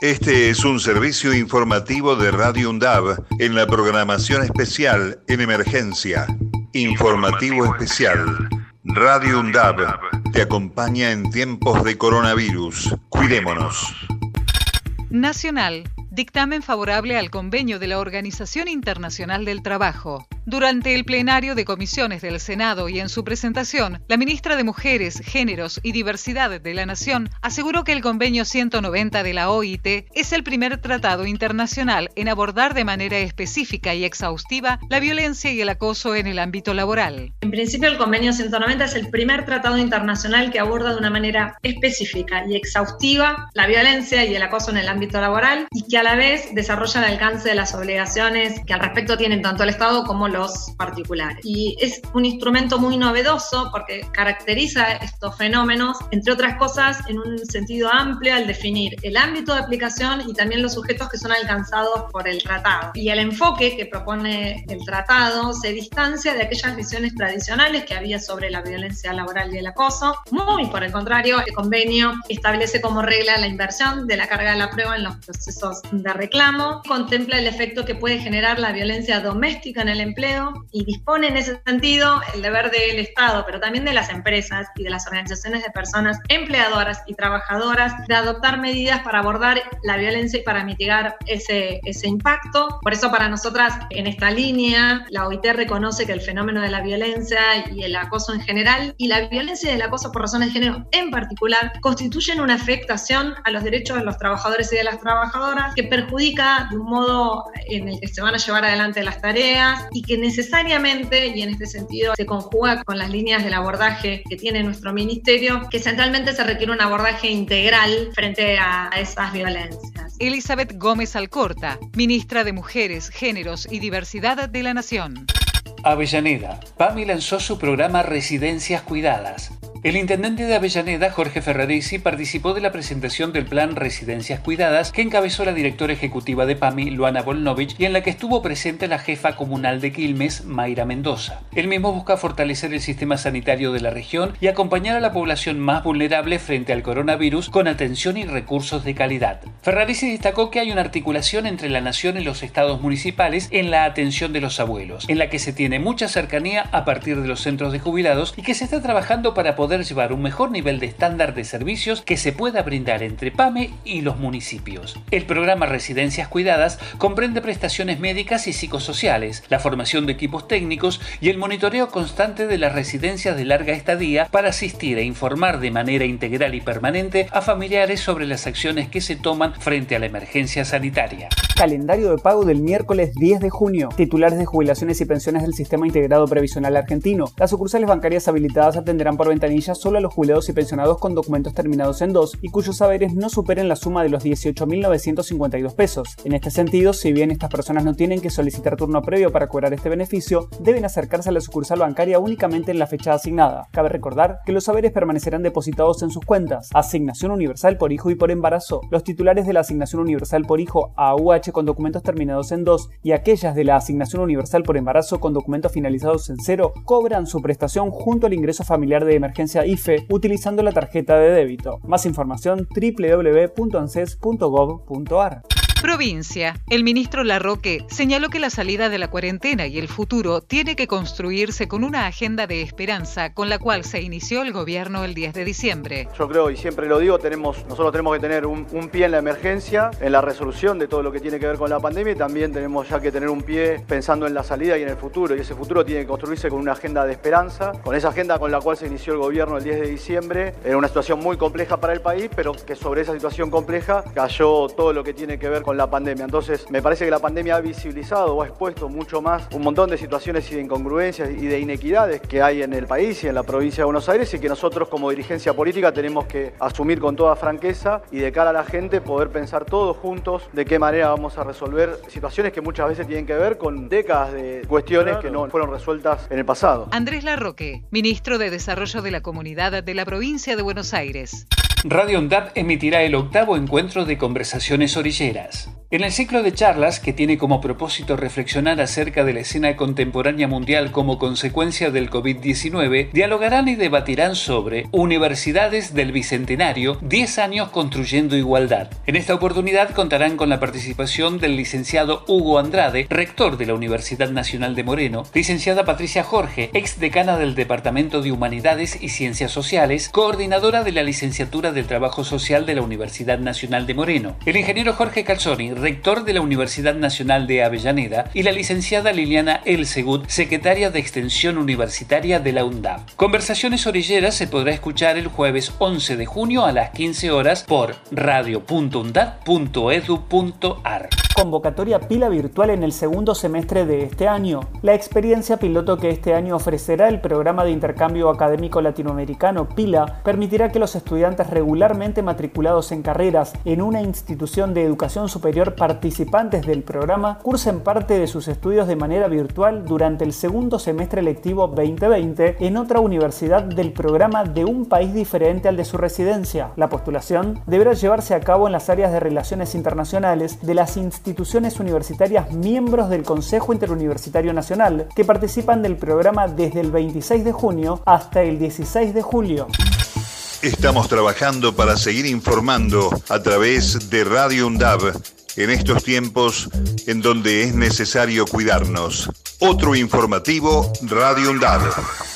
Este es un servicio informativo de Radio UNDAB en la programación especial en emergencia. Informativo especial. Radio UNDAB te acompaña en tiempos de coronavirus. Cuidémonos. Nacional. Dictamen favorable al convenio de la Organización Internacional del Trabajo. Durante el plenario de comisiones del Senado y en su presentación, la ministra de Mujeres, Géneros y Diversidad de la Nación aseguró que el convenio 190 de la OIT es el primer tratado internacional en abordar de manera específica y exhaustiva la violencia y el acoso en el ámbito laboral. En principio, el convenio 190 es el primer tratado internacional que aborda de una manera específica y exhaustiva la violencia y el acoso en el ámbito laboral y que a la vez desarrolla el alcance de las obligaciones que al respecto tienen tanto el Estado como los particulares. Y es un instrumento muy novedoso porque caracteriza estos fenómenos, entre otras cosas, en un sentido amplio al definir el ámbito de aplicación y también los sujetos que son alcanzados por el tratado. Y el enfoque que propone el tratado se distancia de aquellas visiones tradicionales que había sobre la violencia laboral y el acoso. Muy por el contrario, el convenio establece como regla la inversión de la carga de la prueba en los procesos de reclamo, contempla el efecto que puede generar la violencia doméstica en el empleo y dispone en ese sentido el deber del Estado, pero también de las empresas y de las organizaciones de personas empleadoras y trabajadoras de adoptar medidas para abordar la violencia y para mitigar ese impacto. Por eso para nosotras en esta línea la OIT reconoce que el fenómeno de la violencia y el acoso en general y la violencia y el acoso por razones de género en particular constituyen una afectación a los derechos de los trabajadores y de las trabajadoras que perjudica de un modo en el que se van a llevar adelante las tareas y que necesariamente, y en este sentido se conjuga con las líneas del abordaje que tiene nuestro ministerio, que centralmente se requiere un abordaje integral frente a esas violencias. Elizabeth Gómez Alcorta, ministra de Mujeres, Géneros y Diversidad de la Nación. Avellaneda. PAMI lanzó su programa Residencias Cuidadas. El intendente de Avellaneda, Jorge Ferraresi, participó de la presentación del plan Residencias Cuidadas que encabezó la directora ejecutiva de PAMI, Luana Volnovich, y en la que estuvo presente la jefa comunal de Quilmes, Mayra Mendoza. El mismo busca fortalecer el sistema sanitario de la región y acompañar a la población más vulnerable frente al coronavirus con atención y recursos de calidad. Ferraresi destacó que hay una articulación entre la nación y los estados municipales en la atención de los abuelos, en la que se tiene mucha cercanía a partir de los centros de jubilados y que se está trabajando para poder llevar un mejor nivel de estándar de servicios que se pueda brindar entre PAMI y los municipios. El programa Residencias Cuidadas comprende prestaciones médicas y psicosociales, la formación de equipos técnicos y el monitoreo constante de las residencias de larga estadía para asistir e informar de manera integral y permanente a familiares sobre las acciones que se toman frente a la emergencia sanitaria. Calendario de pago del miércoles 10 de junio. Titulares de jubilaciones y pensiones del Sistema Integrado Previsional Argentino. Las sucursales bancarias habilitadas atenderán por ventanilla solo a los jubilados y pensionados con documentos terminados en 2 y cuyos saberes no superen la suma de los 18.952 pesos. En este sentido, si bien estas personas no tienen que solicitar turno previo para cobrar este beneficio, deben acercarse a la sucursal bancaria únicamente en la fecha asignada. Cabe recordar que los saberes permanecerán depositados en sus cuentas. Asignación universal por hijo y por embarazo. Los titulares de la asignación universal por hijo AUH con documentos terminados en 2 y aquellas de la asignación universal por embarazo con documentos finalizados en 0 cobran su prestación junto al ingreso familiar de emergencia IFE utilizando la tarjeta de débito. Más información www.anses.gov.ar. Provincia. El ministro Larroque señaló que la salida de la cuarentena y el futuro tiene que construirse con una agenda de esperanza con la cual se inició el gobierno el 10 de diciembre. Yo creo, y siempre lo digo, nosotros tenemos que tener un pie en la emergencia, en la resolución de todo lo que tiene que ver con la pandemia y también tenemos ya que tener un pie pensando en la salida y en el futuro. Y ese futuro tiene que construirse con una agenda de esperanza, con esa agenda con la cual se inició el gobierno el 10 de diciembre. Era una situación muy compleja para el país, pero que sobre esa situación compleja cayó todo lo que tiene que ver con la pandemia. Entonces me parece que la pandemia ha visibilizado o ha expuesto mucho más un montón de situaciones y de incongruencias y de inequidades que hay en el país y en la provincia de Buenos Aires y que nosotros como dirigencia política tenemos que asumir con toda franqueza y de cara a la gente poder pensar todos juntos de qué manera vamos a resolver situaciones que muchas veces tienen que ver con décadas de cuestiones que no fueron resueltas en el pasado. Andrés Larroque, ministro de Desarrollo de la Comunidad de la Provincia de Buenos Aires. Radio UNDAB emitirá el 8º encuentro de conversaciones orilleras. En el ciclo de charlas, que tiene como propósito reflexionar acerca de la escena contemporánea mundial como consecuencia del COVID-19, dialogarán y debatirán sobre Universidades del Bicentenario, 10 años construyendo igualdad. En esta oportunidad contarán con la participación del licenciado Hugo Andrade, rector de la Universidad Nacional de Moreno, licenciada Patricia Jorge, exdecana del Departamento de Humanidades y Ciencias Sociales, coordinadora de la Licenciatura del Trabajo Social de la Universidad Nacional de Moreno, el ingeniero Jorge Calzoni, rector de la Universidad Nacional de Avellaneda, y la licenciada Liliana Elsegut, secretaria de Extensión Universitaria de la UNDAB. Conversaciones Orilleras se podrá escuchar el jueves 11 de junio a las 15 horas por radio.undab.edu.ar. Convocatoria Pila virtual en el segundo semestre de este año. La experiencia piloto que este año ofrecerá el Programa de Intercambio Académico Latinoamericano PILA permitirá que los estudiantes regularmente matriculados en carreras en una institución de educación superior participantes del programa cursen parte de sus estudios de manera virtual durante el segundo semestre lectivo 2020 en otra universidad del programa de un país diferente al de su residencia. La postulación deberá llevarse a cabo en las áreas de Relaciones Internacionales de las instituciones universitarias miembros del Consejo Interuniversitario Nacional que participan del programa desde el 26 de junio hasta el 16 de julio. Estamos trabajando para seguir informando a través de Radio UNDAB en estos tiempos en donde es necesario cuidarnos. Otro informativo Radio UNDAB.